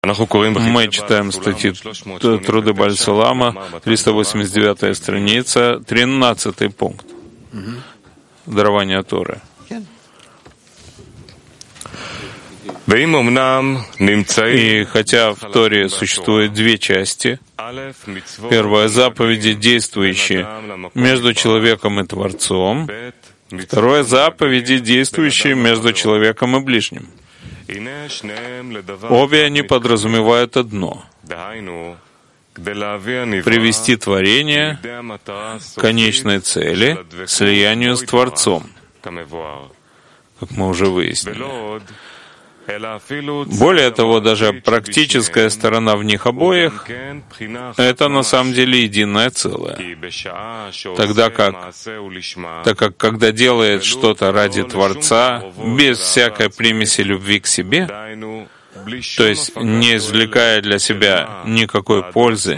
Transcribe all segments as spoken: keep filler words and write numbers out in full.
Мы читаем статьи Труды Бааль Сулама, триста восемьдесят девятая страница, тринадцатый пункт. Дарование Торы. И хотя в Торе существует две части, первая — заповеди, действующие между человеком и Творцом, вторая — заповеди, действующие между человеком и ближним. Обе они подразумевают одно — привести творение к конечной цели, слиянию с Творцом, как мы уже выяснили. Более того, даже практическая сторона в них обоих — это на самом деле единое целое. Тогда как, так как когда делает что-то ради Творца, без всякой примеси любви к себе, то есть не извлекая для себя никакой пользы,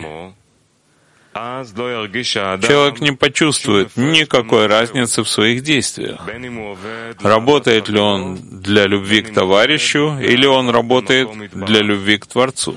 человек не почувствует никакой разницы в своих действиях. Работает ли он для любви к товарищу, или он работает для любви к Творцу.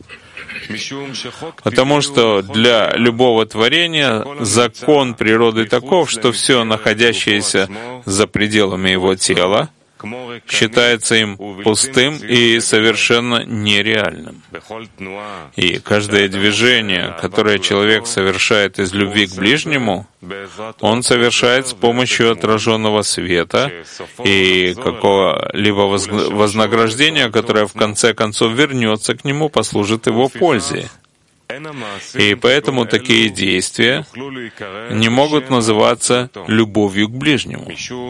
Потому что для любого творения закон природы таков, что все, находящееся за пределами его тела, считается им пустым и совершенно нереальным. И каждое движение, которое человек совершает из любви к ближнему, он совершает с помощью отраженного света и какого-либо вознаграждения, которое в конце концов вернется к нему, послужит его пользе. И поэтому такие действия не могут называться любовью к ближнему,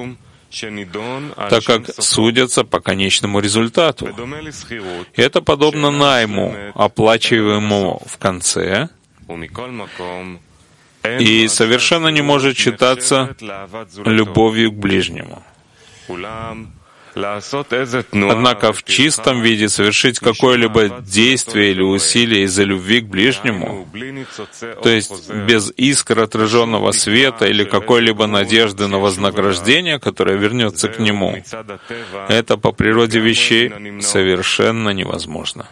так как судятся по конечному результату. И это подобно найму, оплачиваемому в конце, и совершенно не может считаться любовью к ближнему. Однако в чистом виде совершить какое-либо действие или усилие из-за любви к ближнему, то есть без искр отраженного света или какой-либо надежды на вознаграждение, которое вернется к нему, это по природе вещей совершенно невозможно.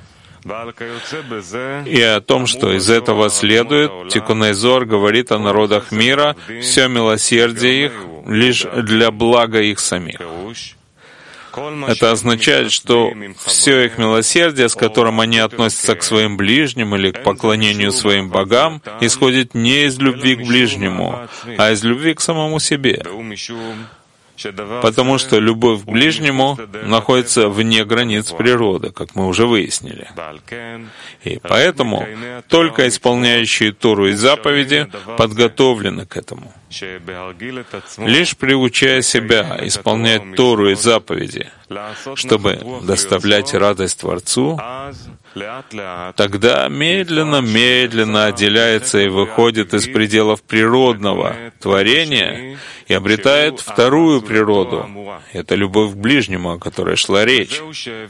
И о том, что из этого следует, Тикуней Зоар говорит о народах мира, все милосердие их лишь для блага их самих. Это означает, что все их милосердие, с которым они относятся к своим ближним или к поклонению своим богам, исходит не из любви к ближнему, а из любви к самому себе. Потому что любовь к ближнему находится вне границ природы, как мы уже выяснили. И поэтому только исполняющие Тору и заповеди подготовлены к этому. Лишь приучая себя исполнять Тору и заповеди, чтобы доставлять радость Творцу, тогда медленно-медленно отделяется и выходит из пределов природного творения и обретает вторую природу. Это любовь к ближнему, о которой шла речь.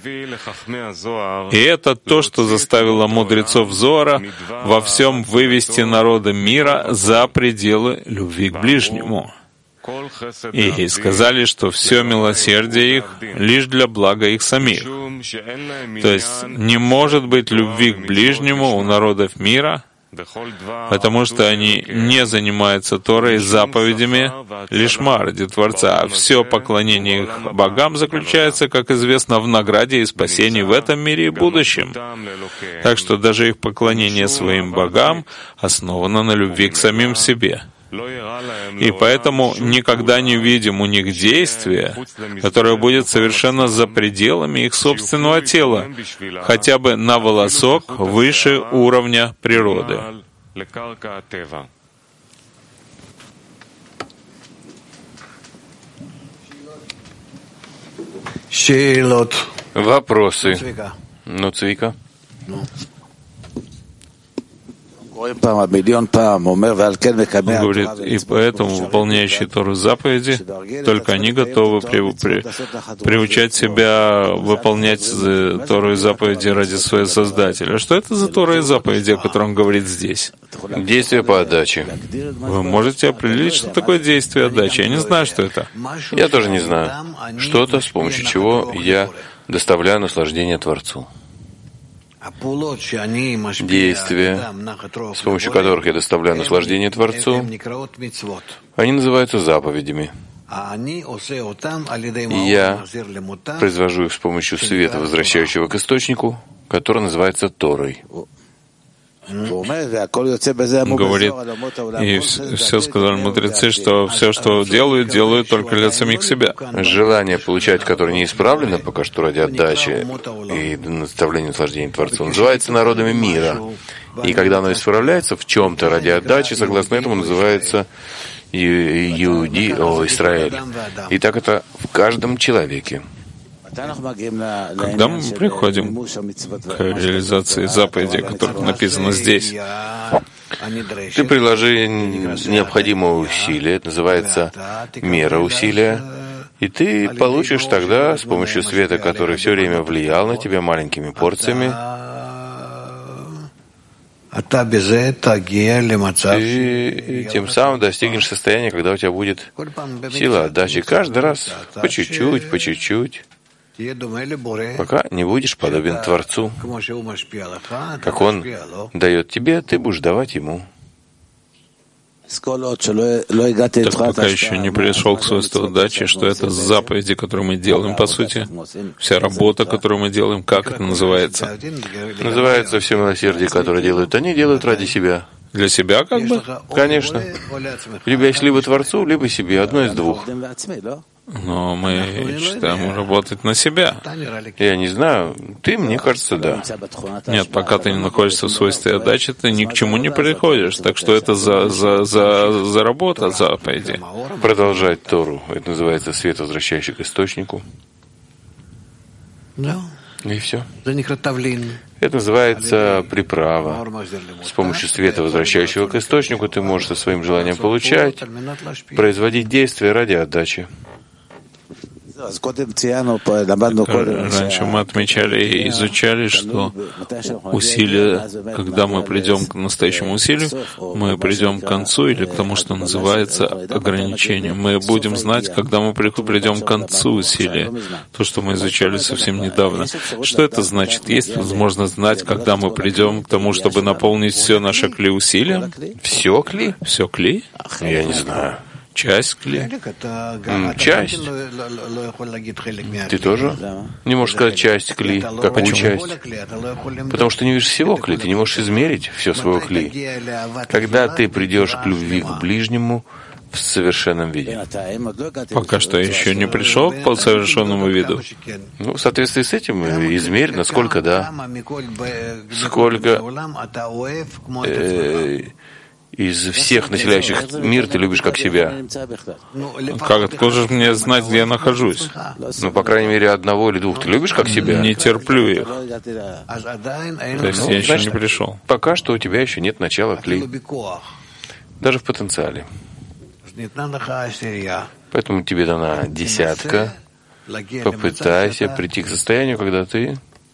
И это то, что заставило мудрецов Зоара во всем вывести народы мира за пределы любви к ближнему. И сказали, что все милосердие их лишь для блага их самих. То есть не может быть любви к ближнему у народов мира, потому что они не занимаются Торой и заповедями лишма ради Творца. А все поклонение их богам заключается, как известно, в награде и спасении в этом мире и будущем. Так что даже их поклонение своим богам основано на любви к самим себе. И поэтому никогда не видим у них действия, которое будет совершенно за пределами их собственного тела, хотя бы на волосок выше уровня природы. Вопросы? Ну, Цвика. Он говорит, и поэтому выполняющие Тору заповеди, только они готовы при, при, приучать себя выполнять Тору и заповеди ради своего Создателя. Что это за Тора и заповеди, о котором он говорит здесь? Действие по отдаче. Вы можете определить, что такое действие отдачи? Я не знаю, что это. Я тоже не знаю. Что-то, с помощью чего я доставляю наслаждение Творцу. Действия, с помощью которых я доставляю наслаждение Творцу, они называются заповедями. И я произвожу их с помощью света, возвращающего к источнику, который называется Торой. Говорит, и все сказали мудрецы, что все, что делают, делают только для самих себя. Желание получать, которое не исправлено пока что ради отдачи и доставления наслаждения Творцу, называется народами мира. И когда оно исправляется в чем-то ради отдачи, согласно этому называется Иуди, о, Израиль. И так это в каждом человеке. Когда мы приходим к реализации заповедей, которых написано здесь, ты приложи необходимое усилие, это называется мера усилия, и ты получишь тогда с помощью света, который все время влиял на тебя маленькими порциями, ты тем самым достигнешь состояния, когда у тебя будет сила отдачи каждый раз, по чуть-чуть, по чуть-чуть, пока не будешь подобен Творцу. Как Он дает тебе, ты будешь давать Ему. Так пока еще не пришел к свойству отдачи, что это заповеди, которые мы делаем, по сути, вся работа, которую мы делаем, как это называется? Называется все милосердие, которое делают они, делают ради себя. Для себя, как бы? Конечно. У тебя есть либо Творцу, либо себе, одно из двух. Но мы считаем работать на себя. Я не знаю. Ты, мне кажется, да. Нет, пока ты не находишься в свойстве отдачи, ты ни к чему не приходишь. Так что это за, за, за, за работа, заповеди. Продолжать Тору. Это называется свет, возвращающий к источнику. И все. Это называется приправа. С помощью света, возвращающего к источнику, ты можешь со своим желанием получать, производить действия ради отдачи. Раньше мы отмечали и изучали, что усилия, когда мы придем к настоящему усилию, мы придем к концу или к тому, что называется ограничением. Мы будем знать, когда мы придем к концу усилия, то, что мы изучали совсем недавно. Что это значит? Есть возможность знать, когда мы придем к тому, чтобы наполнить все наше кли усилием? Все кли? Все кли? Я не знаю. Часть кли? Часть. Ты тоже не можешь сказать часть кли. Какую часть? Потому что не видишь всего кли, ты не можешь измерить все свое кли. Когда ты придешь к любви к ближнему в совершенном виде. Пока что еще не пришел к совершенному виду. Ну, в соответствии с этим измерь, насколько да. Сколько э, из всех населяющих мир ты любишь как себя. Как откуда же мне знать, где я нахожусь? Ну, по крайней мере, одного или двух ты любишь как себя. Не терплю их. То есть ну, я еще значит, не пришел. Пока что у тебя еще нет начала кли. Даже в потенциале. Поэтому тебе дана десятка. Попытайся прийти к состоянию, когда ты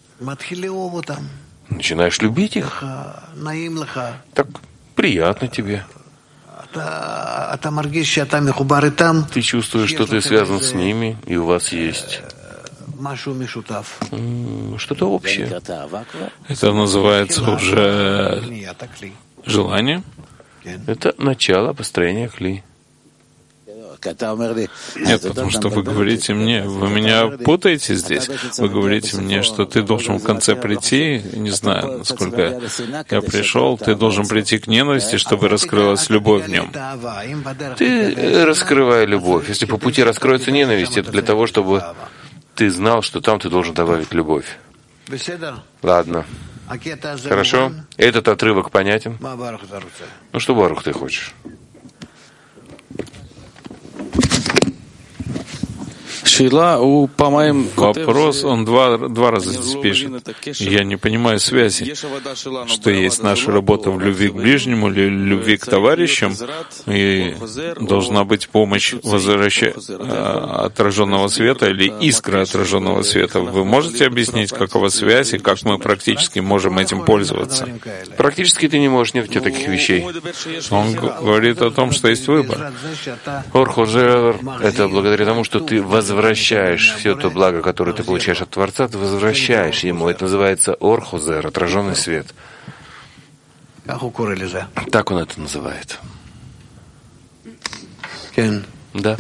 начинаешь любить их. Так приятно тебе. Ты чувствуешь, что ты связан с ними, и у вас есть что-то общее. Это называется уже желание. Это начало построения кли. Нет, потому что вы говорите мне, вы меня путаете здесь. Вы говорите мне, что ты должен в конце прийти, не знаю, насколько я пришел, ты должен прийти к ненависти, чтобы раскрылась любовь в нем. Ты раскрывай любовь. Если по пути раскроется ненависть, это для того, чтобы ты знал, что там ты должен добавить любовь. Ладно. Хорошо? Этот отрывок понятен? Ну что, Барух, ты хочешь? Вопрос, он два, два раза здесь пишет. Я не понимаю связи, что есть наша работа в любви к ближнему, или любви к товарищам, и должна быть помощь возвраща... отраженного света или искра отраженного света. Вы можете объяснить, какова связь и как мы практически можем этим пользоваться? Практически ты не можешь, нет у тебя таких вещей. Он говорит о том, что есть выбор. Орхожер — это благодаря тому, что ты возвращаешься возвращаешь все то благо, которое ты получаешь от Творца, ты возвращаешь ему. Это называется орхозер, отраженный свет. Так он это называет. Да.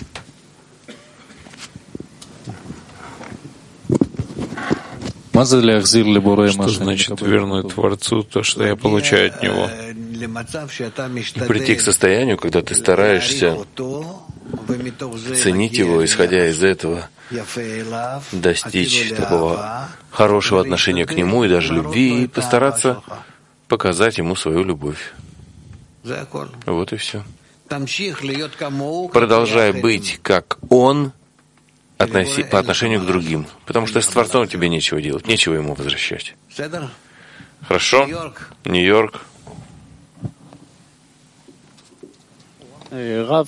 Что значит вернуть Творцу то, что я получаю от Него? Прийти к состоянию, когда ты стараешься ценить его, исходя из этого, достичь такого хорошего отношения к нему и даже любви, и постараться показать ему свою любовь. Вот и все. Продолжай быть как он относи, по отношению к другим, потому что с Творцом тебе нечего делать, нечего ему возвращать. Хорошо? Нью-Йорк. Рав,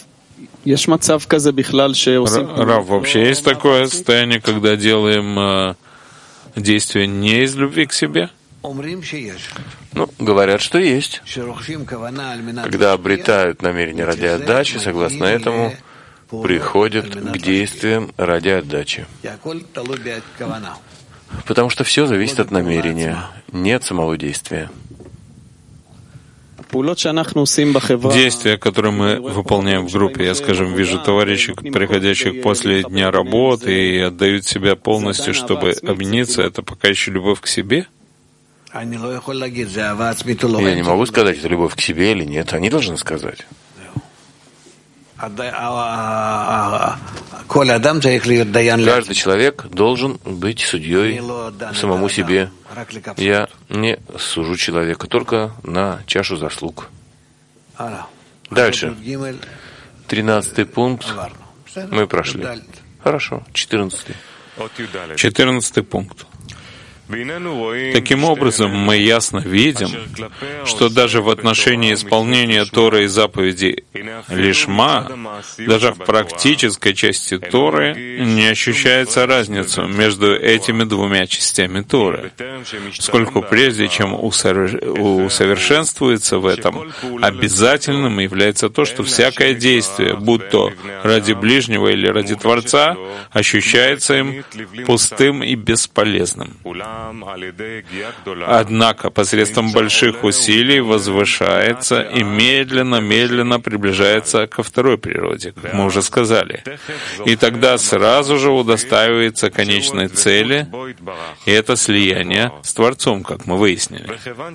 вообще есть такое состояние, когда делаем э, действия не из любви к себе? Ну, говорят, что есть. Когда обретают намерение ради отдачи, согласно этому, приходят к действиям ради отдачи. Потому что все зависит от намерения, не от самого действия. Действия, которые мы выполняем в группе, я, скажем, вижу товарищей, приходящих после дня работы и отдают себя полностью, чтобы объединиться, это пока еще любовь к себе? Я не могу сказать, это любовь к себе или нет. Они должны сказать. Каждый человек должен быть судьей самому себе. Я не сужу человека, только на чашу заслуг. Дальше. Тринадцатый пункт мы прошли. Хорошо. Четырнадцатый. Четырнадцатый пункт. Таким образом, мы ясно видим, что даже в отношении исполнения Торы и заповедей Лишма, даже в практической части Торы не ощущается разница между этими двумя частями Торы, поскольку прежде чем усовершенствуется в этом, обязательным является то, что всякое действие, будь то ради ближнего или ради Творца, ощущается им пустым и бесполезным. Однако посредством больших усилий возвышается и медленно-медленно приближается ко второй природе, как мы уже сказали. И тогда сразу же удостаивается конечной цели, и это слияние с Творцом, как мы выяснили.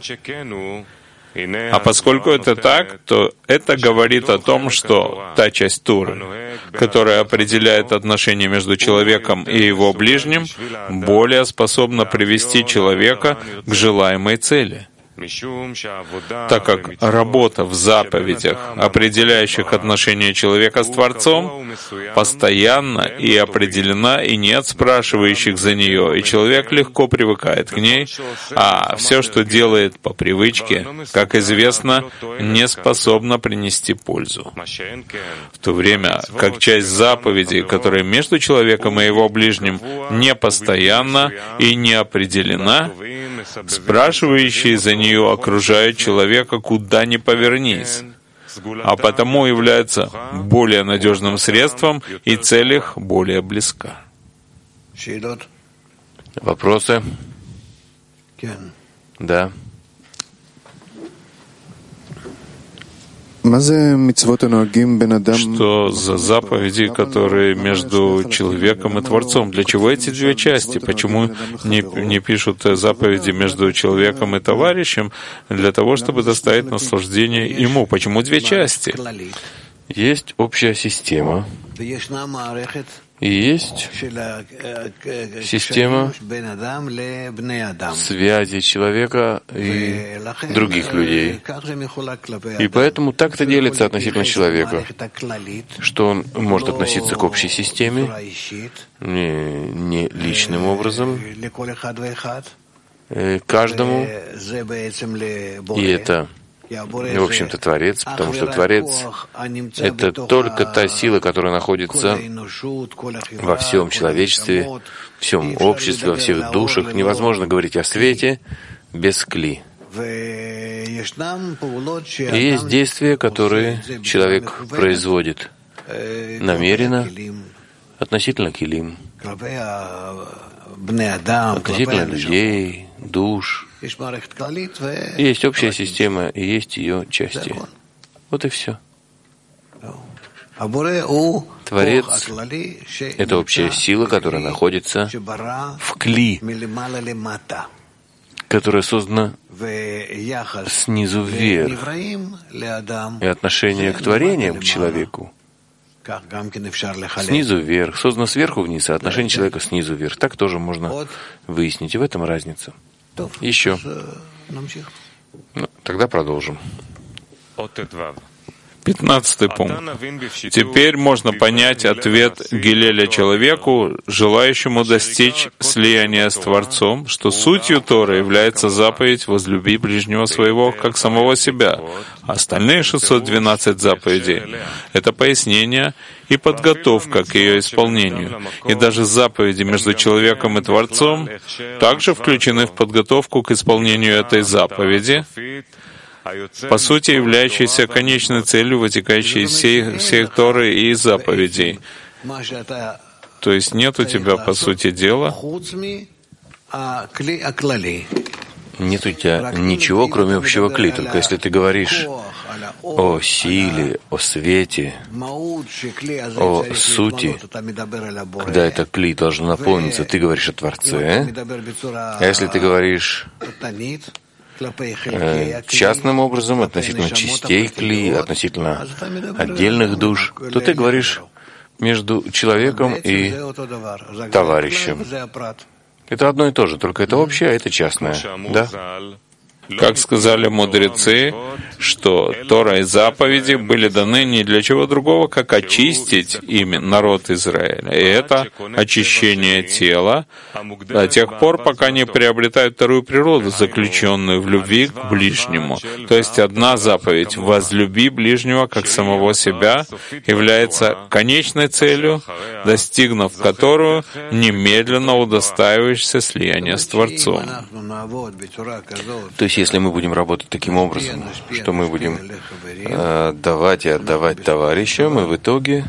А поскольку это так, то это говорит о том, что та часть Торы, которая определяет отношения между человеком и его ближним, более способна привести человека к желаемой цели. Так как работа в заповедях, определяющих отношения человека с Творцом, постоянна и определена, и нет спрашивающих за нее, и человек легко привыкает к ней, а все, что делает по привычке, как известно, не способно принести пользу. В то время как часть заповедей, которая между человеком и его ближним не постоянна и не определена, спрашивающие за нее окружают человека куда ни повернись, а потому является более надежным средством, и цель их более близка. Вопросы? Да. Что за заповеди, которые между человеком и Творцом? Для чего эти две части? Почему не, не пишут заповеди между человеком и товарищем? Для того, чтобы доставить наслаждение ему. Почему две части? Есть общая система. И есть система связи человека и других людей. И поэтому так это делится относительно человека, что он может относиться к общей системе не, не личным образом, каждому, и это в общем-то, Творец, потому что Творец — это только та сила, которая находится во всем человечестве, в всем обществе, во всех душах. Невозможно говорить о свете без кли. И есть действия, которые человек производит намеренно относительно килим, относительно людей, душ. Есть общая система и есть ее части. Вот и все. Творец — это общая сила, которая находится в кли, которая создана снизу вверх. И отношение к творениям, к человеку, снизу вверх, создано сверху вниз, а отношение человека снизу вверх. Так тоже можно выяснить. И в этом разница. Еще. Ну, тогда продолжим. Пятнадцатый пункт. Теперь можно понять ответ Гилеля человеку, желающему достичь слияния с Творцом, что сутью Торы является заповедь «возлюби ближнего своего, как самого себя». Остальные шестьсот двенадцать заповедей — это пояснение и подготовка к ее исполнению. И даже заповеди между человеком и Творцом также включены в подготовку к исполнению этой заповеди, по сути, являющейся конечной целью, вытекающей из всей, всей Торы и заповедей. То есть нет у тебя, по сути дела, нет у тебя ничего, кроме общего кли. Только если ты говоришь о силе, о свете, о сути, когда это кли должно наполниться, ты говоришь о Творце. А если ты говоришь частным образом, относительно частей кли, относительно отдельных душ, то ты говоришь между человеком и товарищем. Это одно и то же, только это общее, а это частное. Да? Как сказали мудрецы, что Тора и заповеди были даны не для чего другого, как очистить ими народ Израиля. И это очищение тела до тех пор, пока не приобретают вторую природу, заключенную в любви к ближнему. То есть одна заповедь «возлюби ближнего, как самого себя» является конечной целью, достигнув которую немедленно удостаиваешься слияния с Творцом. То есть, если мы будем работать таким образом, что мы будем э, давать и отдавать товарищам, и в итоге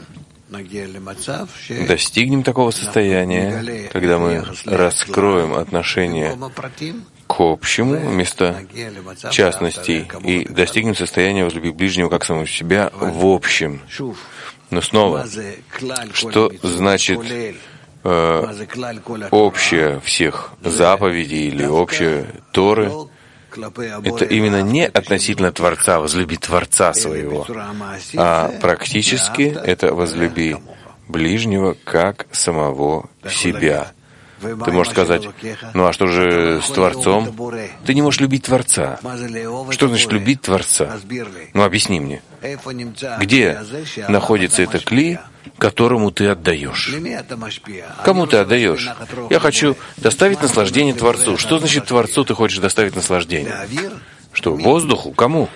достигнем такого состояния, когда мы раскроем отношения к общему вместо частностей и достигнем состояния возлюби ближнего как самого себя в общем. Но снова, что значит э, общее всех заповедей или общее Торы? Это именно не относительно Творца, возлюби Творца своего, а практически это возлюби ближнего как самого себя. Ты можешь сказать, ну а что же с Творцом? Ты не можешь любить Творца. Что значит любить Творца? Ну объясни мне. Где находится это кли, которому ты отдаешь? Кому ты отдаешь? Я хочу доставить наслаждение Творцу. Что значит Творцу ты хочешь доставить наслаждение? Что, воздуху? Кому?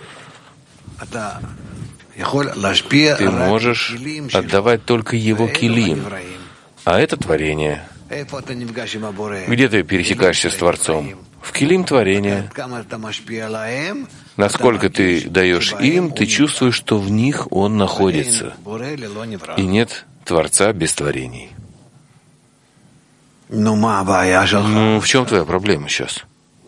Ты можешь отдавать только его килим, а это творение. Где ты пересекаешься с Творцом? В килим творения. Насколько ты даешь им, ты чувствуешь, что в них он находится. И нет Творца без творений. Ну, в чем твоя проблема сейчас?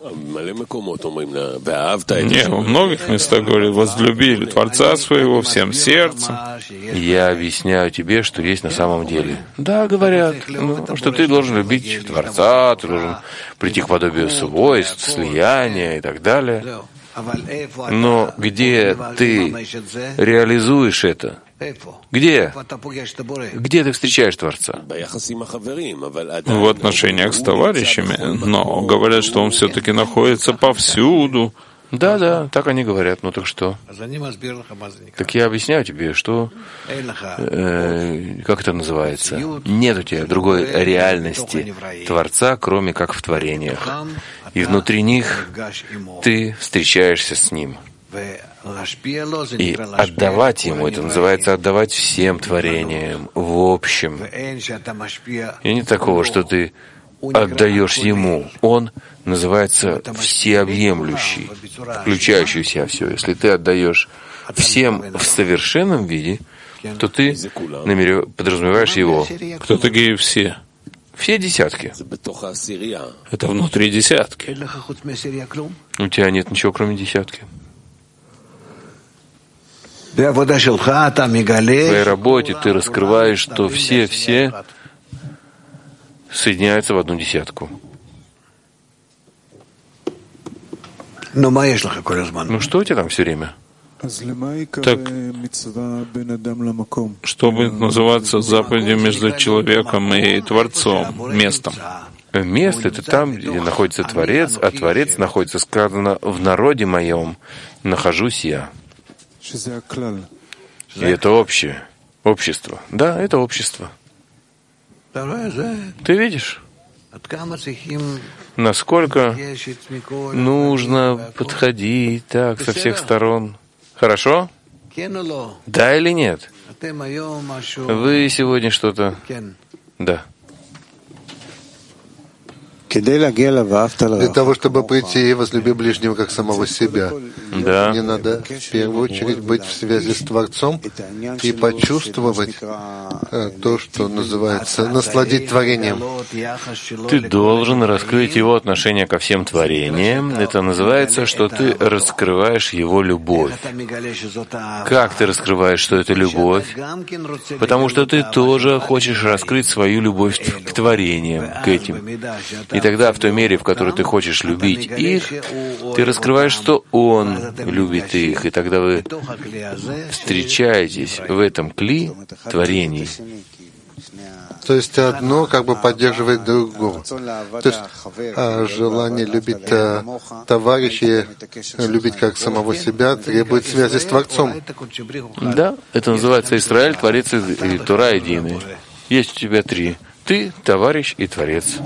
Не, во многих местах говорят, возлюбили Творца своего всем сердцем. Я объясняю тебе, что есть на самом деле. Да, говорят, ну, что ты должен любить Творца, ты должен прийти к подобию свойств, слияния и так далее. Но где ты реализуешь это? Где? Где ты встречаешь Творца? В отношениях с товарищами, но говорят, что он все-таки находится повсюду. Да, да, так они говорят. Ну так что? Так я объясняю тебе, что э, как это называется? Нет у тебя другой реальности Творца, кроме как в творениях. И внутри них ты встречаешься с Ним. И отдавать Ему, это называется отдавать всем творениям, в общем. И нет такого, что ты отдаешь Ему. Он называется всеобъемлющий, включающий в себя все. Если ты отдаешь всем в совершенном виде, то ты намерев... подразумеваешь его. Кто такие все? Все десятки. Это внутри десятки. У тебя нет ничего, кроме десятки. В твоей работе ты раскрываешь, что все-все соединяются в одну десятку. Ну что у тебя там все время? Так, что будет называться заповедью между человеком и Творцом, местом? Место — это там, где находится Творец, а Творец находится, сказано, в народе моем нахожусь я. И это общее. Общество. Да, это общество. Ты видишь, насколько нужно подходить так со всех сторон? Хорошо? Да или нет? Вы сегодня что-то... Да. Для того, чтобы прийти и возлюби ближнего как самого себя, да. Мне надо в первую очередь быть в связи с Творцом и почувствовать то, что называется насладить творением. Ты должен раскрыть его отношение ко всем творениям. Это называется, что ты раскрываешь его любовь. Как ты раскрываешь, что это любовь? Потому что ты тоже хочешь раскрыть свою любовь к творениям, к этим. И тогда в той мере, в которой ты хочешь любить их, ты раскрываешь, что Он любит их. И тогда вы встречаетесь в этом кли творений. То есть одно как бы поддерживает другого. То есть а, желание любить а, товарищей, любить как самого себя, требует связи с Творцом. Да, это называется Израиль, Творец и Тора единый. Есть у тебя три. Ты, товарищ и Творец.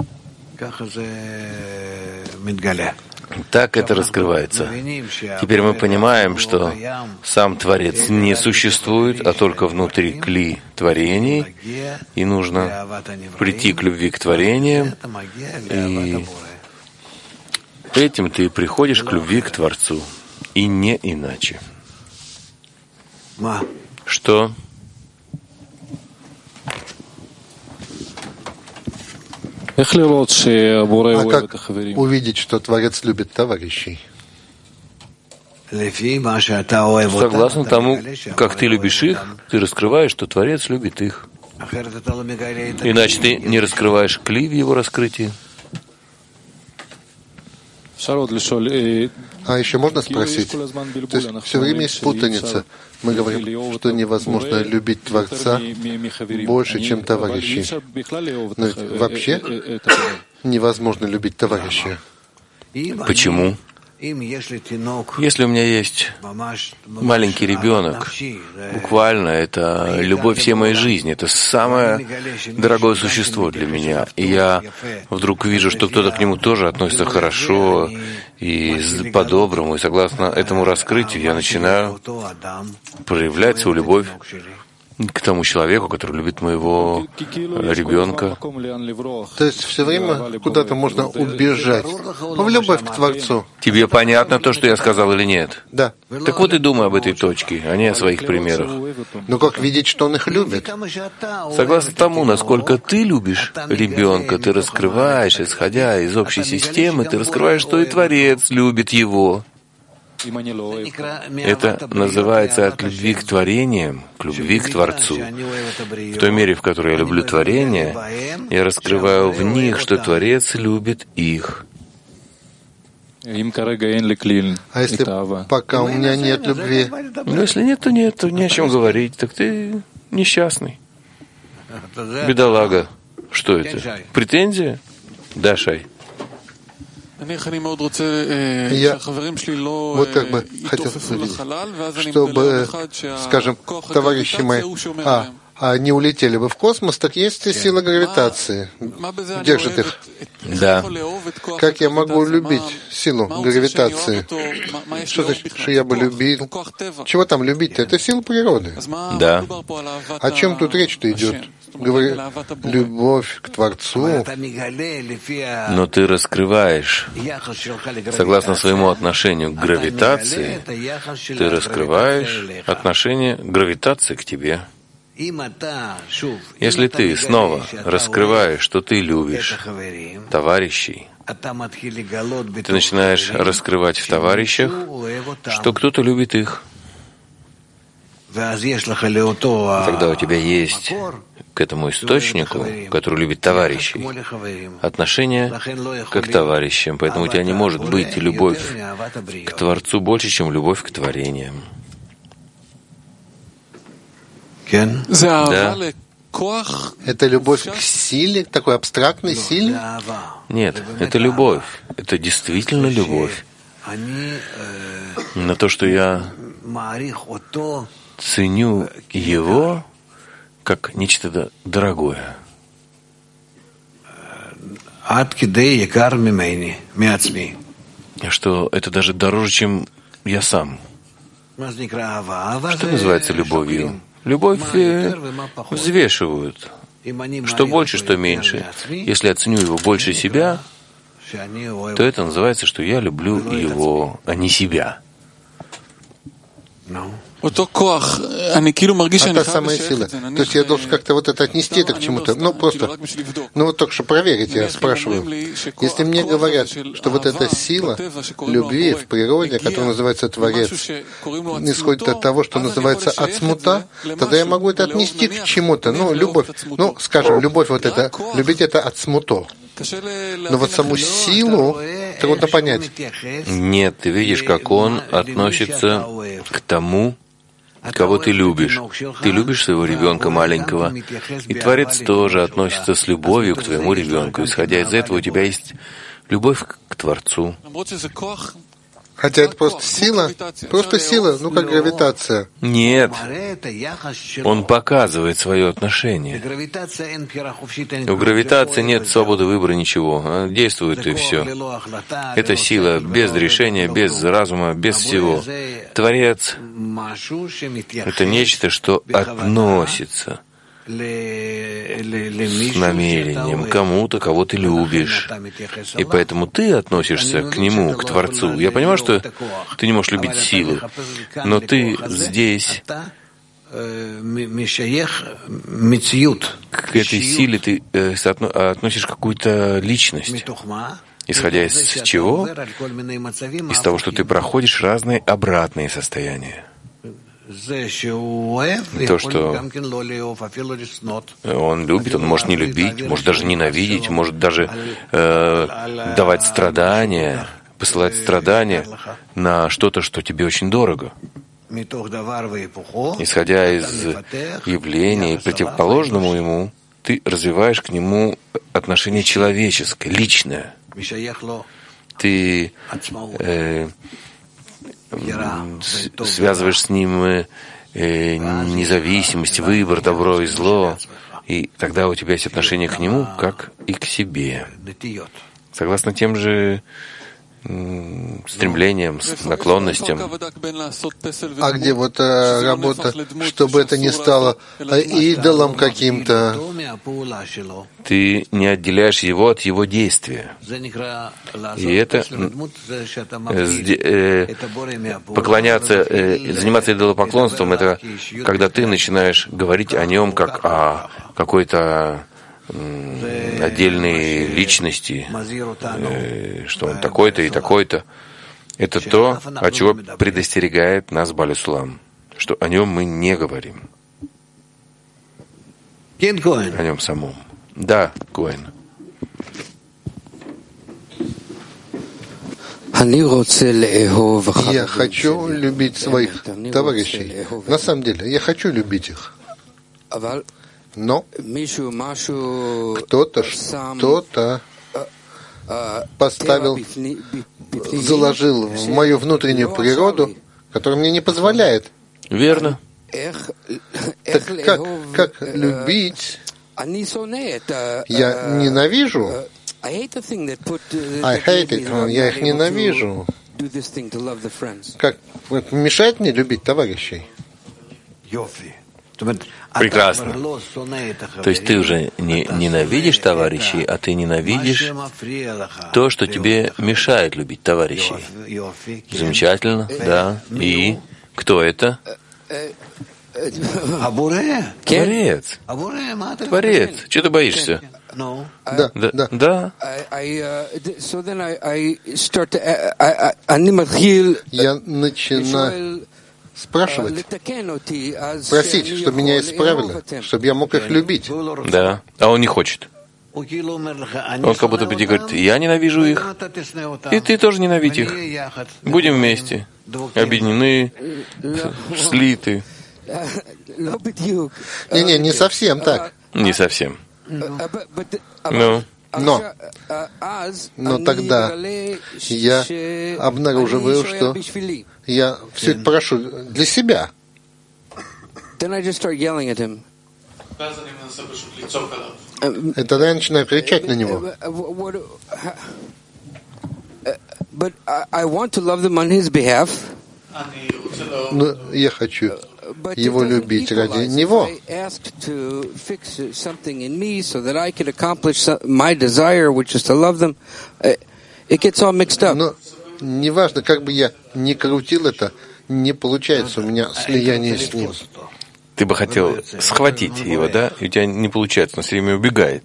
Так это раскрывается. Теперь мы понимаем, что сам Творец не существует, а только внутри кли творений, и нужно прийти к любви к творениям, и этим ты приходишь к любви к Творцу, и не иначе. Что? А как увидеть, что Творец любит товарищей? Согласно тому, как ты любишь их, ты раскрываешь, что Творец любит их. Иначе ты не раскрываешь кли в его раскрытии. А еще можно спросить? То есть все время есть путаница. Мы говорим, что невозможно любить Творца больше, чем товарищей. Но ведь вообще невозможно любить товарища. Почему? Если у меня есть маленький ребенок, буквально это любовь всей моей жизни, это самое дорогое существо для меня, и я вдруг вижу, что кто-то к нему тоже относится хорошо и по-доброму, и согласно этому раскрытию я начинаю проявлять свою любовь к тому человеку, который любит моего ребенка. То есть все время куда-то можно убежать в любовь к Творцу. Тебе понятно то, что я сказал, или нет? Да. Так вот и думай об этой точке, а не о своих примерах. Но как видеть, что он их любит? Согласно тому, насколько ты любишь ребенка, ты раскрываешь, исходя из общей системы, ты раскрываешь, что и Творец любит его. Это называется от любви к творениям, к любви к Творцу. В той мере, в которой я люблю творения, я раскрываю в них, что Творец любит их. А если пока у меня нет любви? Ну, если нет, то нет, то не о чем говорить. Так ты несчастный. Бедолага. Что это? Претензия? Да, Шай. Я вот как бы хотел увидеть, чтобы, скажем, товарищи мои, а, они улетели бы в космос, так есть и сила гравитации, держит их. Да. Как я могу любить силу гравитации? Что значит, что я бы любил? Чего там любить-то? Это сила природы. Да. О чем тут речь-то идет? Говорю, любовь к Творцу. Но ты раскрываешь, согласно своему отношению к гравитации, ты раскрываешь отношение гравитации к тебе. Если ты снова раскрываешь, что ты любишь товарищей, ты начинаешь раскрывать в товарищах, что кто-то любит их. Тогда у тебя есть к этому источнику, который любит товарищей, отношение как к товарищам. Поэтому у тебя не может быть любовь к Творцу больше, чем любовь к творениям. Да. Это любовь к силе, к такой абстрактной силе? Нет, это любовь. Это действительно любовь. На то, что я ценю его как нечто дорогое. Что это даже дороже, чем я сам. Что называется любовью? Любовь э, взвешивают. Что больше, что меньше. Если я ценю его больше себя, то это называется, что я люблю его, а не себя. А та самая сила. То есть я должен как-то вот это отнести это к чему-то. Ну, просто, ну вот только что проверить, я спрашиваю. Если мне говорят, что вот эта сила любви в природе, которая называется Творец, исходит от того, что называется ацмута, тогда я могу это отнести к чему-то. Ну, любовь, ну, скажем, любовь вот это, любить это ацмуто. Но вот саму силу трудно понять. Нет, ты видишь, как он относится к тому, кого ты любишь. Ты любишь своего ребенка маленького, и Творец тоже относится с любовью к твоему ребенку. Исходя из этого, у тебя есть любовь к Творцу. Хотя это просто сила, просто сила, ну как гравитация. Нет, он показывает свое отношение. У гравитации нет свободы выбора ничего, она действует и все. Это сила без решения, без разума, без всего. Творец — это нечто, что относится с намерением кому-то, кого ты любишь. И поэтому ты относишься к нему, к Творцу. Я понимаю, что ты не можешь любить силы, но ты здесь к этой силе ты э, относишь какую-то личность. Исходя из чего? Из того, что ты проходишь разные обратные состояния. То, что он любит, он может не любить, может даже ненавидеть, может даже э, давать страдания, посылать страдания на что-то, что тебе очень дорого. Исходя из явления и противоположному ему, ты развиваешь к нему отношение человеческое, личное. Ты э, связываешь с ним э, независимость, выбор, добро и зло, и тогда у тебя есть отношение к нему, как и к себе. Согласно тем же м, стремлениям, наклонностям. А где вот э, работа, чтобы это не стало э, идолом каким-то? Ты не отделяешь его от его действия. И это э, поклоняться, э, заниматься идолопоклонством, это когда ты начинаешь говорить о нем как о какой-то э, отдельной личности, э, что он такой-то и такой-то. Это то, от чего предостерегает нас Бааль Сулам, что о нем мы не говорим. О нем самом. Да, Коэн. Я хочу любить своих товарищей. На самом деле, я хочу любить их. Но кто-то что-то поставил, заложил в мою внутреннюю природу, которая мне не позволяет. Верно. Так как, как любить? Я ненавижу. I hate it. Я их ненавижу. Как мешает мне любить товарищей? Прекрасно. То есть ты уже не ненавидишь товарищей, а ты ненавидишь то, что тебе мешает любить товарищей. Замечательно, да. И кто это? Творец. Творец. Чего ты боишься? Да, да. да. да. Я начинаю спрашивать, просить, чтобы меня исправили, чтобы я мог их любить. Да, а он не хочет. Он как будто бы тебе говорит, я ненавижу их, и ты тоже ненавидь их. Будем вместе, объединены, слиты. Не-не, не совсем так. Не совсем. Ну, но, но тогда я обнаруживаю, что я все это прошу для себя. И тогда я начинаю кричать на него. Но я хочу его любить ради него. Но неважно, как бы я ни крутил это, не получается у меня слияние с ним. Ты бы хотел схватить его, да? И у тебя не получается, он все время убегает.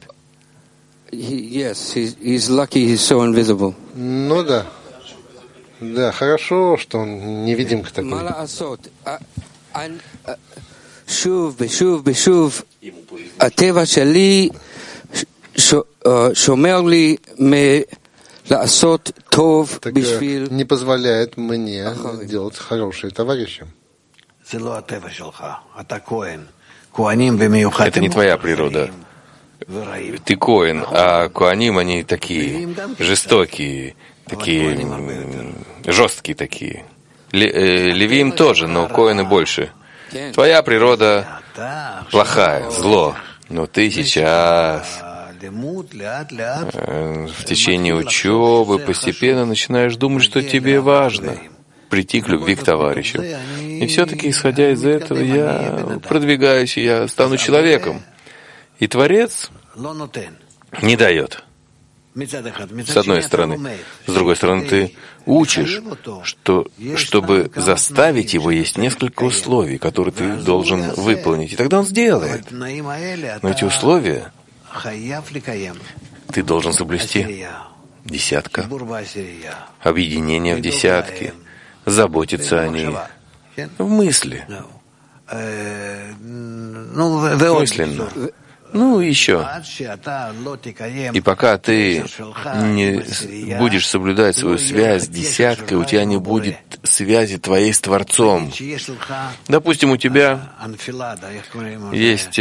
Ну да. Да, хорошо, что он невидимка такой. שוב ושוב ושוב הטבע שלי שומר לי מלעשות טוב בשביל... не позволяет мне делать хорошие товарищи. Это не твоя природа. Ты коэн, а коаним, они такие жестокие, такие жесткие такие. Левиим тоже, но коэны больше. Твоя природа плохая, зло. Но ты сейчас в течение учебы постепенно начинаешь думать, что тебе важно прийти к любви к товарищу. И все-таки, исходя из этого, я продвигаюсь, и я стану человеком. И Творец не дает. С одной стороны. С другой стороны, ты учишь, что, чтобы заставить его, есть несколько условий, которые ты должен выполнить. И тогда он сделает. Но эти условия ты должен соблюсти. Десятка. Объединение в десятке. Заботиться о ней. В мысли. Мысленно. Ну, еще. И пока ты не будешь соблюдать свою связь с десяткой, у тебя не будет связи твоей с Творцом. Допустим, у тебя есть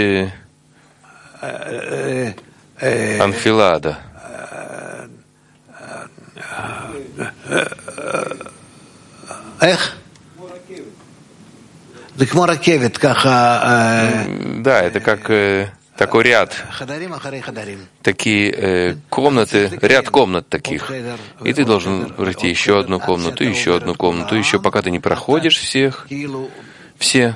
анфилада. Да, это как такой ряд, такие э, комнаты, ряд комнат таких. И ты должен пройти еще одну комнату, еще одну комнату, еще пока ты не проходишь всех, все.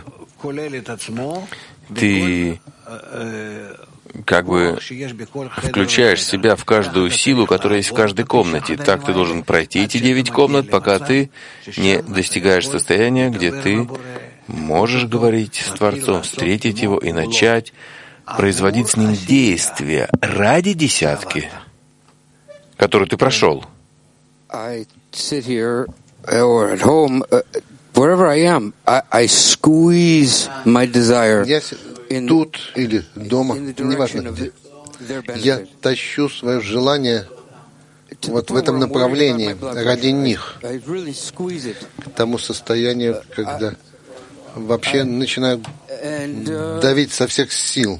Ты как бы включаешь себя в каждую силу, которая есть в каждой комнате. Так ты должен пройти эти девять комнат, пока ты не достигаешь состояния, где ты можешь говорить с Творцом, встретить его и начать производить с ним действия ради десятки, которую ты прошел. Я тут или дома, неважно где, я тащу свое желание вот в этом направлении ради них, к тому состоянию, когда вообще начинаю давить со всех сил.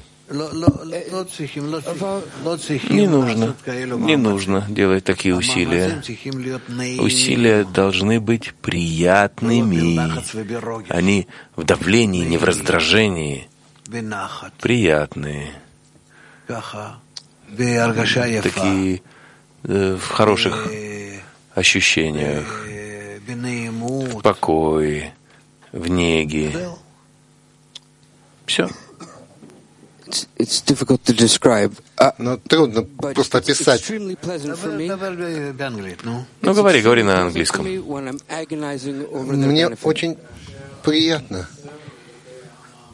Не нужно, не нужно делать такие усилия. Усилия должны быть приятными. Они в давлении, не в раздражении. Приятные. Такие э, в хороших ощущениях, в покое, в неге. Все. It's difficult to describe. Но трудно просто описать. Ну, говори, говори на английском. Мне очень приятно,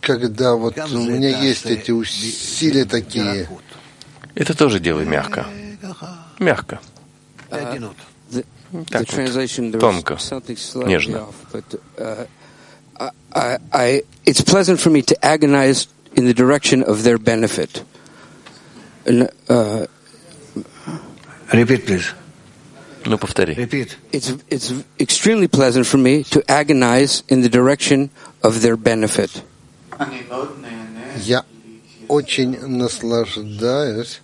когда вот у меня есть эти усилия такие. Это тоже делай мягко. Мягко. Так вот, тонко, нежно. It's pleasant for me to agonize in the direction of their benefit. Repeat, please. Ну, повтори. It's, it's extremely pleasant for me to agonize in the direction of their benefit. Я очень наслаждаюсь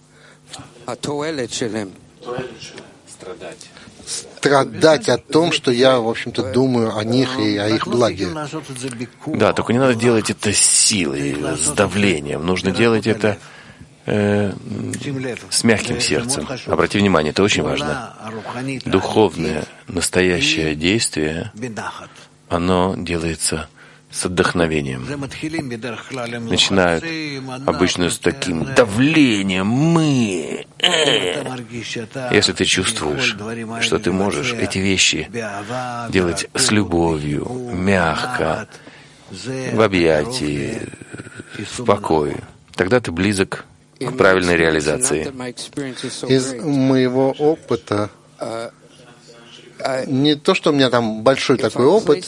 страдать о том, что я, в общем-то, думаю о них и о их благе. Да, только не надо делать это силой, с давлением. Нужно делать это э, с мягким сердцем. Обрати внимание, это очень важно. Духовное, настоящее действие, оно делается с отдохновением. Начинают обычно с таким давлением. Мы. Э. Если ты чувствуешь, что ты можешь эти вещи делать с любовью, мягко, в объятии, в покое, тогда ты близок к правильной реализации. Из моего опыта, не то, что у меня там большой такой опыт,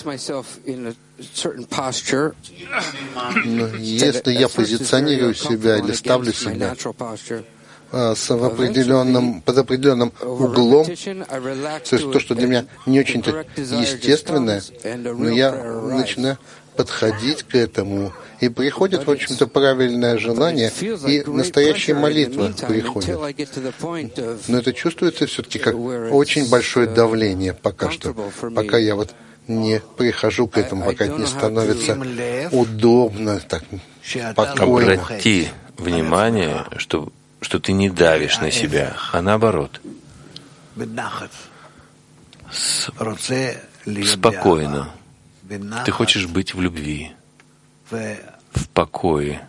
но если я позиционирую себя или ставлю себя с определенным, под определенным углом, то есть то, что для меня не очень-то естественное, но я начинаю подходить к этому, и приходит, в общем-то, правильное желание, и настоящая молитва приходит. Но это чувствуется все-таки как очень большое давление пока что, пока я вот не прихожу к этому, пока это не становится удобно, так спокойно. Обрати внимание, что, что ты не давишь на себя, а наоборот. С... Спокойно. Ты хочешь быть в любви, в покое.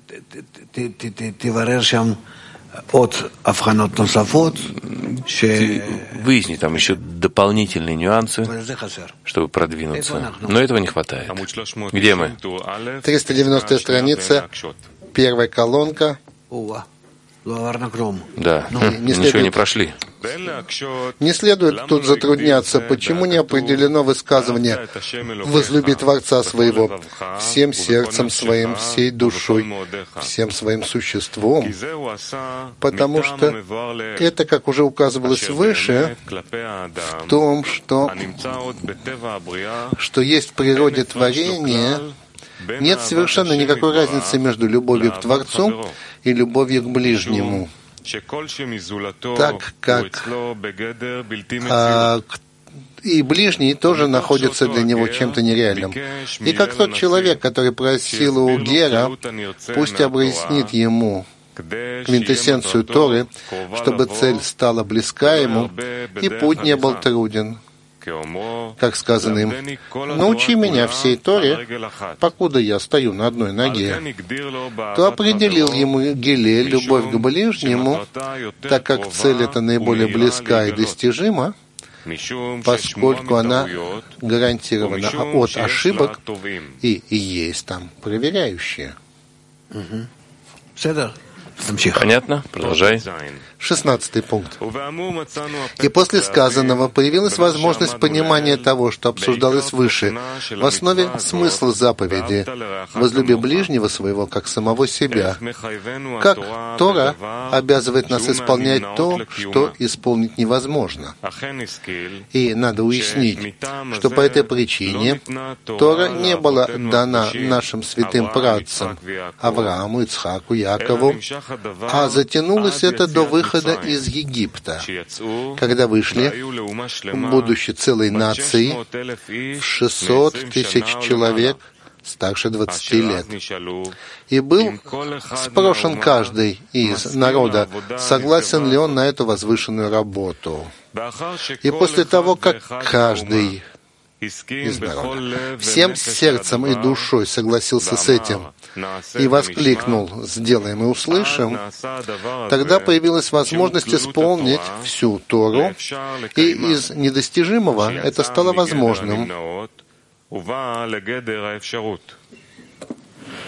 Ты выясни там еще дополнительные нюансы, чтобы продвинуться. Но этого не хватает. Где мы? триста девяностая страница, первая колонка. Да, не ничего следует, не прошли. Не следует тут затрудняться, почему не определено высказывание «возлюби Творца своего всем сердцем своим, всей душой, всем своим существом», потому что это, как уже указывалось выше, в том, что, что есть в природе творения, нет совершенно никакой разницы между любовью к Творцу и любовью к ближнему, так как а, и ближний тоже находится для него чем-то нереальным. И как тот человек, который просил у Гера, пусть объяснит ему квинтэссенцию Торы, чтобы цель стала близка ему, и путь не был труден. Как сказано им, «Научи меня всей Торе, покуда я стою на одной ноге», то определил ему Гилель любовь к ближнему, так как цель эта наиболее близка и достижима, поскольку она гарантирована от ошибок и есть там проверяющие. Понятно? Продолжай. Шестнадцатый пункт. И после сказанного появилась возможность понимания того, что обсуждалось выше. В основе смысла заповеди «возлюби ближнего своего, как самого себя». Как Тора обязывает нас исполнять то, что исполнить невозможно. И надо уяснить, что по этой причине Тора не была дана нашим святым працам Аврааму, Ицхаку, Якову, а затянулось это до выхода из Египта, когда вышли, будучи целой нацией, в шестьсот тысяч человек старше двадцати лет. И был спрошен каждый из народа, согласен ли он на эту возвышенную работу. И после того, как каждый из народа всем сердцем и душой согласился с этим и воскликнул «Сделаем и услышим», тогда появилась возможность исполнить всю Тору, и из недостижимого это стало возможным.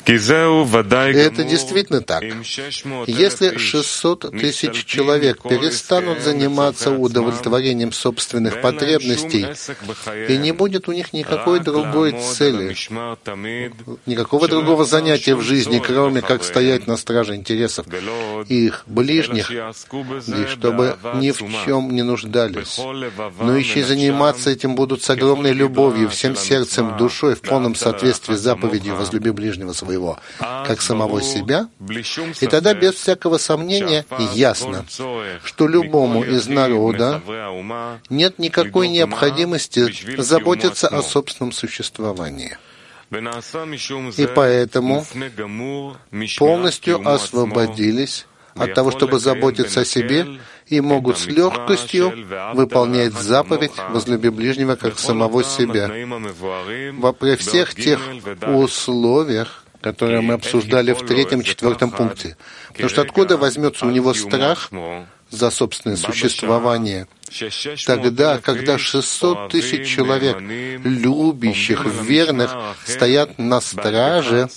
Это действительно так. Если шестьсот тысяч человек перестанут заниматься удовлетворением собственных потребностей, и не будет у них никакой другой цели, никакого другого занятия в жизни, кроме как стоять на страже интересов их ближних, и чтобы ни в чем не нуждались, но еще и заниматься этим будут с огромной любовью, всем сердцем, душой, в полном соответствии с заповедью «возлюби ближнего своего» как самого себя, и тогда без всякого сомнения ясно, что любому из народа нет никакой необходимости заботиться о собственном существовании. И поэтому полностью освободились от того, чтобы заботиться о себе, и могут с легкостью выполнять заповедь «возлюби ближнего как самого себя» при всех тех условиях, которые мы обсуждали в третьем, четвертом пункте. Потому что откуда возьмется у него страх за собственное существование? Тогда, когда шестьсот тысяч человек, любящих, верных, стоят на страже,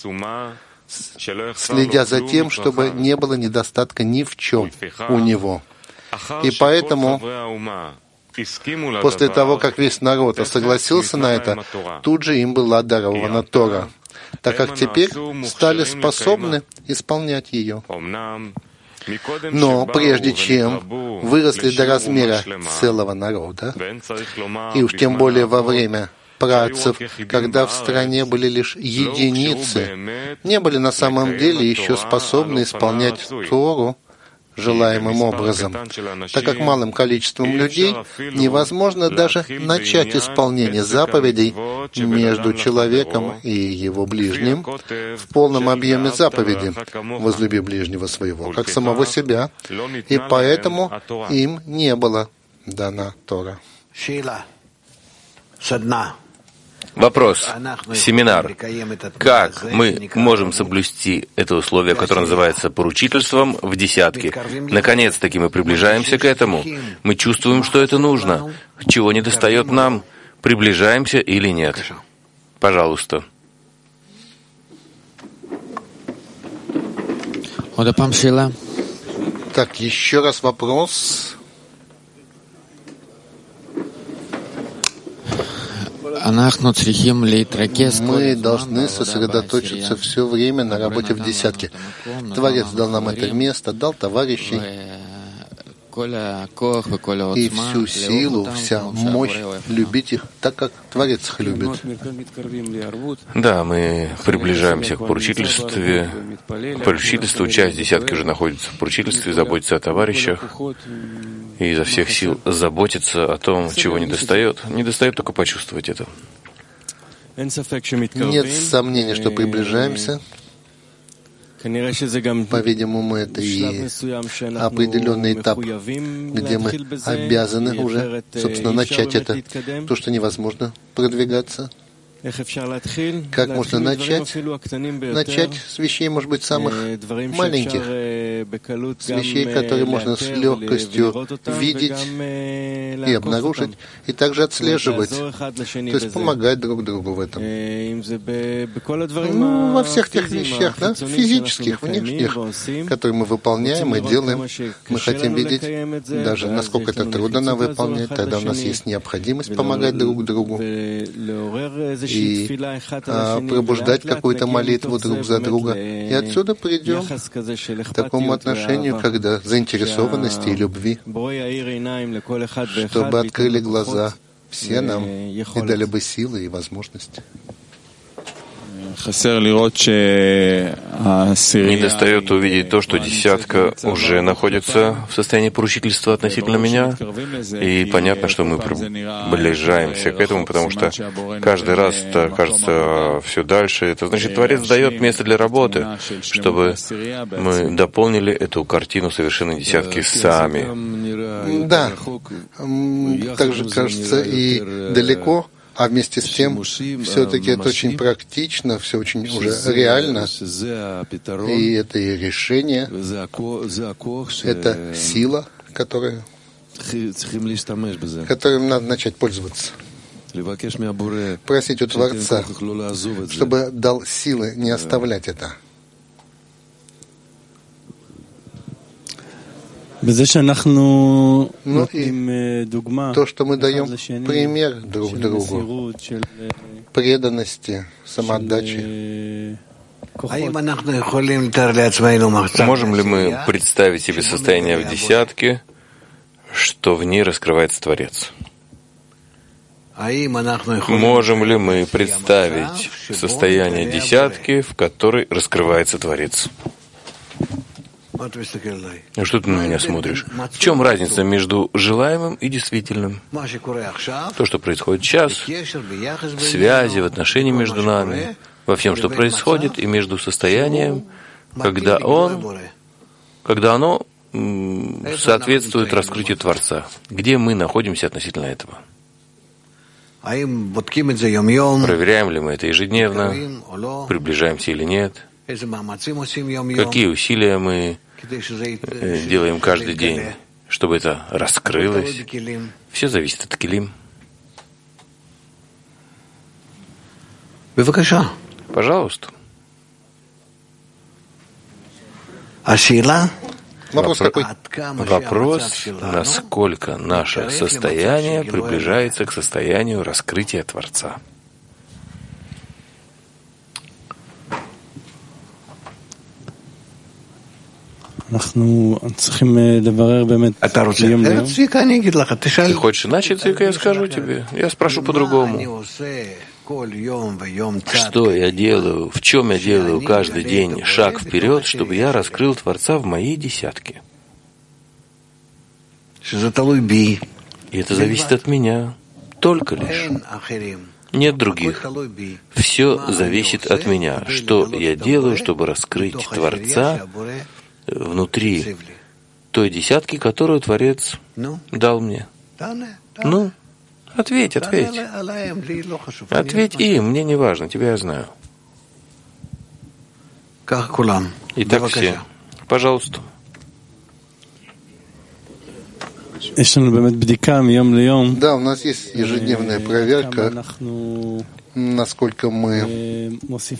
следя за тем, чтобы не было недостатка ни в чем у него. И поэтому, после того, как весь народ согласился на это, тут же им была дарована Тора, так как теперь стали способны исполнять ее. Но прежде чем выросли до размера целого народа, и уж тем более во время працев, когда в стране были лишь единицы, не были на самом деле еще способны исполнять Тору желаемым образом, так как малым количеством людей невозможно даже начать исполнение заповедей между человеком и его ближним в полном объеме заповеди «возлюби ближнего своего, как самого себя», и поэтому им не было дана Тора. Вопрос. Семинар. Как мы можем соблюсти это условие, которое называется поручительством в десятке? Наконец-таки мы приближаемся к этому. Мы чувствуем, что это нужно. Чего недостает нам? Приближаемся или нет? Пожалуйста. Так, еще раз вопрос. Мы должны сосредоточиться все время на работе в десятке. Творец дал нам это место, дал товарищей, и всю силу, вся мощь любить их так, как Творец их любит. Да, мы приближаемся к поручительству. Поручительству, часть десятки уже находится в поручительстве, заботится о товарищах и изо всех сил заботиться о том, чего недостает. Недостает только почувствовать это. Нет сомнения, что приближаемся. По-видимому, это и определенный этап, где мы обязаны уже, собственно, начать это, то, что невозможно продвигаться. Как можно начать? Начать с вещей, может быть, самых маленьких, с вещей, которые можно с легкостью видеть и обнаружить, и также отслеживать, то есть помогать друг другу в этом. Ну, во всех тех вещах, да, физических, внешних, которые мы выполняем и делаем, мы хотим видеть, даже насколько это трудно нам выполнять, тогда у нас есть необходимость помогать друг другу и а, пробуждать какую-то молитву друг за друга. И отсюда придем к такому отношению, когда заинтересованности и любви, чтобы открыли глаза все нам и дали бы силы и возможности. Недостает увидеть то, что десятка уже находится в состоянии поручительства относительно меня, и понятно, что мы приближаемся к этому, потому что каждый раз это кажется все дальше. Это значит, Творец дает место для работы, чтобы мы дополнили эту картину совершенной десятки сами. Да, также кажется и далеко. А вместе с тем, все-таки это очень практично, все очень уже реально. И это и решение, это сила, которая, которой надо начать пользоваться. просить у Творца, чтобы дал силы не оставлять это. Ну и то, что мы даем пример друг другу преданности, самоотдачи. Можем ли мы представить себе состояние в десятке, что в ней раскрывается Творец? Можем ли мы представить состояние десятки, в которой раскрывается Творец? Ну что ты на меня смотришь? В чем разница между желаемым и действительным? То, что происходит сейчас, в связи, в отношении между нами, во всем, что происходит, и между состоянием, когда он, когда оно соответствует раскрытию Творца. Где мы находимся относительно этого? Проверяем ли мы это ежедневно? Приближаемся или нет? Какие усилия мы делаем каждый день, чтобы это раскрылось? Все зависит от килим. Пожалуйста. Вопрос какой? Вопрос, насколько наше состояние приближается к состоянию раскрытия Творца. Ты хочешь иначе, Цвика, я скажу тебе. Я спрошу по-другому. Что я делаю, в чем я делаю каждый день шаг вперед, чтобы я раскрыл Творца в моей десятке? И это зависит от меня, только лишь. Нет других. Все зависит от меня. Что я делаю, чтобы раскрыть Творца внутри той десятки, которую Творец дал мне? Ну, ответь, ответь. Ответь им, мне не важно, тебя я знаю. Итак, все. Пожалуйста. Да, у нас есть ежедневная проверка, насколько мы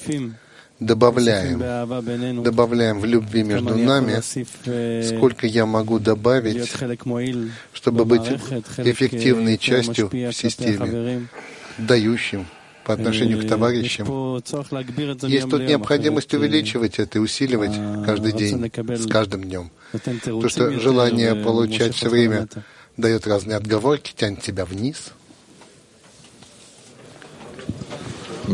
добавляем, добавляем в любви между нами, сколько я могу добавить, чтобы быть эффективной частью в системе, дающим по отношению к товарищам. Есть тут необходимость увеличивать это и усиливать каждый день, с каждым днем. Потому что желание получать все время дает разные отговорки, тянет тебя вниз. В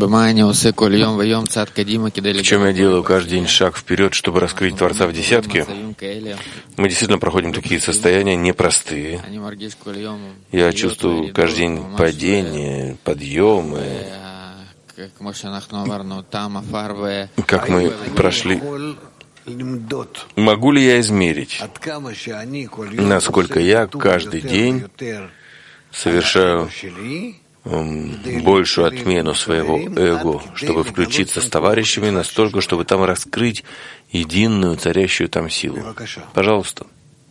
чем я делаю каждый день шаг вперед, чтобы раскрыть Творца в десятке? Мы действительно проходим такие состояния непростые. Я чувствую каждый день падения, подъемы, как мы прошли. Могу ли я измерить, насколько я каждый день совершаю большую отмену своего эго, чтобы включиться с товарищами настолько, чтобы там раскрыть единую царящую там силу? Пожалуйста.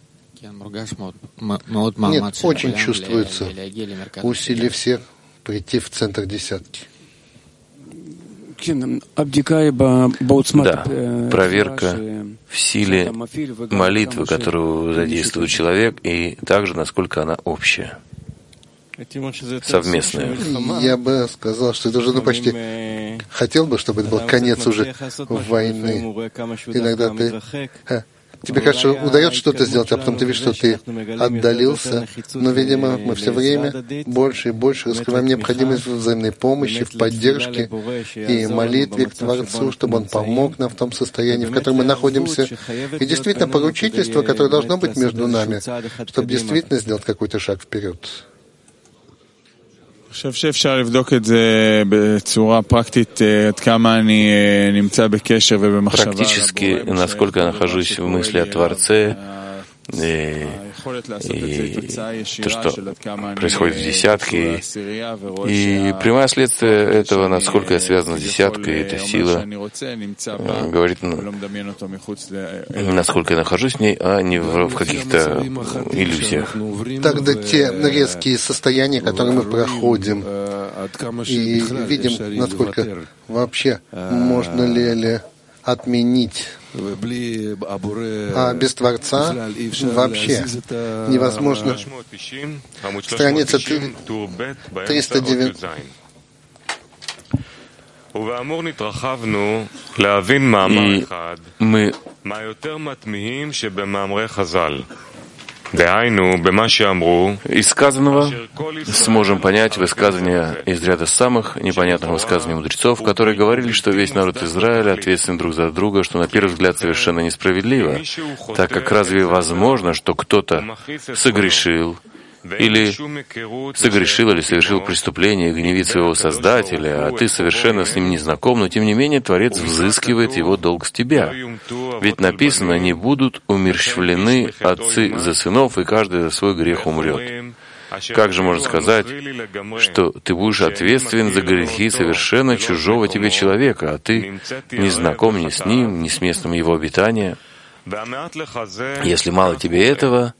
Нет, очень чувствуется усилие всех прийти в центр десятки. Да, проверка в силе молитвы, которую задействует человек, и также насколько она общая, совместная. Я бы сказал, что это уже ну, почти хотел бы, чтобы это был конец уже войны. Иногда ты... Тебе кажется, удается что-то сделать, а потом ты видишь, что ты отдалился. Но, видимо, мы все время больше и больше раскрываем необходимость в взаимной помощи, в поддержке и молитве к Творцу, чтобы Он помог нам в том состоянии, в котором мы находимся. И действительно, поручительство, которое должно быть между нами, чтобы действительно сделать какой-то шаг вперед. אני חושב שאפשר לבדוק את זה בצורה פרקטית עד כמה אני נמצא בקשר ובמחשבה. Практически, насколько я нахожусь в мысли о Творце, и, и то, что происходит в десятке, и прямое следствие этого, насколько я связан с десяткой, эта сила говорит, насколько я нахожусь в ней, а не в, в каких-то иллюзиях. Тогда те резкие состояния, которые мы проходим, и видим, насколько вообще можно ли, ли отменить. А без Творца вообще невозможно. Страница триста девяносто. И мы из сказанного сможем понять высказывания из ряда самых непонятных высказываний мудрецов, которые говорили, что весь народ Израиля ответственен друг за друга, что на первый взгляд совершенно несправедливо, так как разве возможно, что кто-то согрешил, или согрешил или совершил преступление и гневит своего Создателя, а ты совершенно с ним не знаком, но тем не менее Творец взыскивает его долг с тебя. Ведь написано, не будут умерщвлены отцы за сынов, и каждый за свой грех умрет. Как же можно сказать, что ты будешь ответственен за грехи совершенно чужого тебе человека, а ты не знаком ни с ним, ни с местом его обитания? Если мало тебе этого,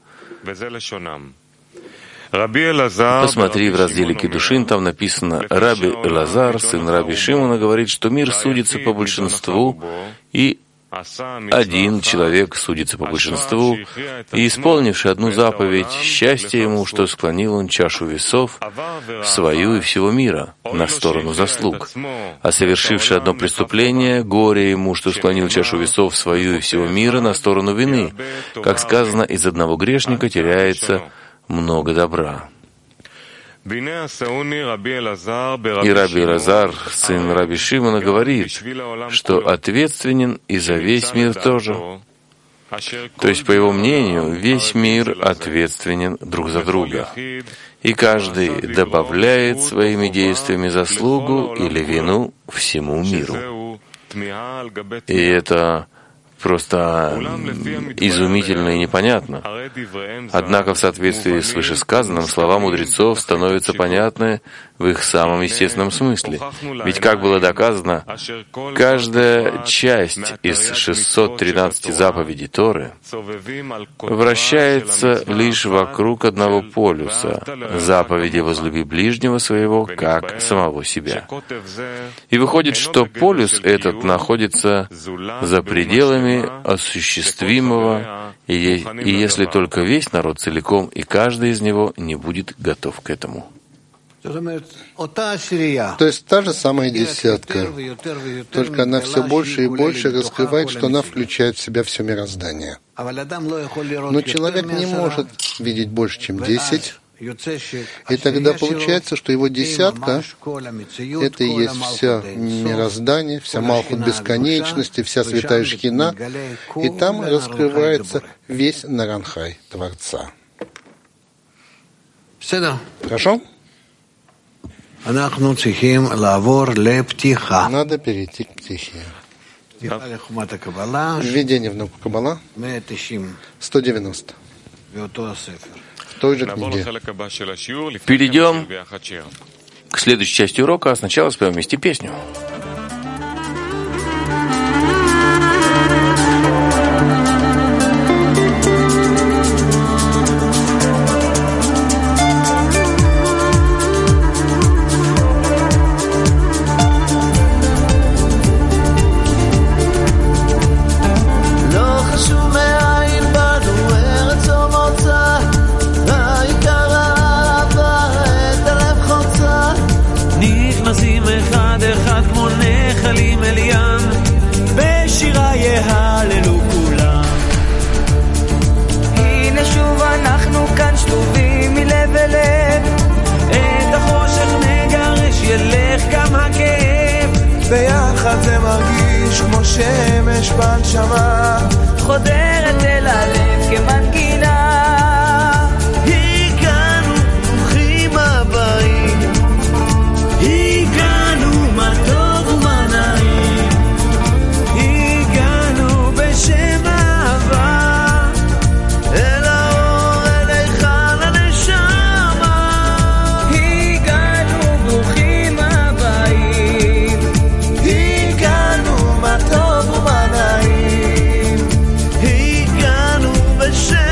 посмотри в разделе Кидушин, там написано, Раби Элазар, сын Раби Шимона, говорит, что мир судится по большинству, и один человек судится по большинству, и, исполнивший одну заповедь, счастье ему, что склонил он чашу весов, свою и всего мира, на сторону заслуг. А совершивший одно преступление, горе ему, что склонил чашу весов свою и всего мира, на сторону вины. Как сказано, из одного грешника теряется много добра. И Раби Элазар, сын Раби Шимона, говорит, что ответственен и за весь мир тоже. То есть, по его мнению, весь мир ответственен друг за друга. И каждый добавляет своими действиями заслугу или вину всему миру. И это просто изумительно и непонятно. Однако в соответствии с вышесказанным слова мудрецов становятся понятны в их самом естественном смысле. Ведь, как было доказано, каждая часть из шестисот тринадцати заповедей Торы вращается лишь вокруг одного полюса — заповеди «возлюби ближнего своего, как самого себя». И выходит, что полюс этот находится за пределами осуществимого, и, и если только весь народ целиком и каждый из него не будет готов к этому. То есть та же самая десятка, только она все больше и больше раскрывает, что она включает в себя все мироздание. Но человек не может видеть больше, чем десять, и тогда получается, что его десятка — это и есть вся мироздание, вся Малхут бесконечности, вся святая Шхина, и там раскрывается весь Наранхай Творца. Хорошо? Надо перейти к птихе. Введение в науку Каббала сто девяносто. В той же книге. Перейдем к следующей части урока, а сначала споем вместе песню. ביחד זה מרגיש כמו שמש בנשמה חודרת אל הלב כמנגינה הגענו ברוכים הבאים הגענו מה טוב ומה נעים הגענו בשם אהבה אל האור אל היכל הנשמה הגענו ברוכים הבאים הגענו מה טוב ומה נעים הגענו בשם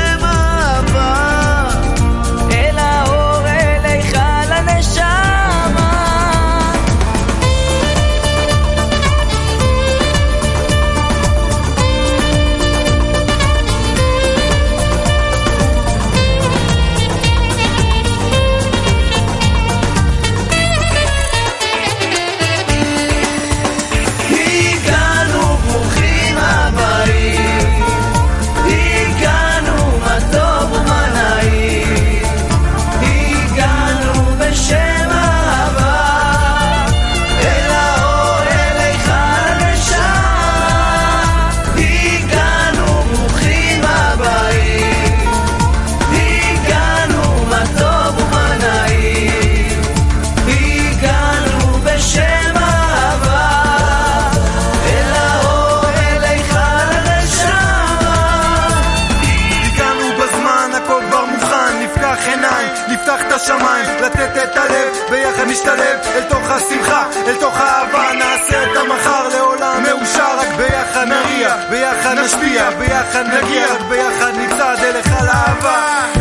נשתלב אל תוך השמחה, אל תוך האהבה, נעשה את המחר לעולם מאושר. רק ביחד נריע, ביחד נשפיע, ביחד נגיע, רק ביחד נצעד אליך לאהבה.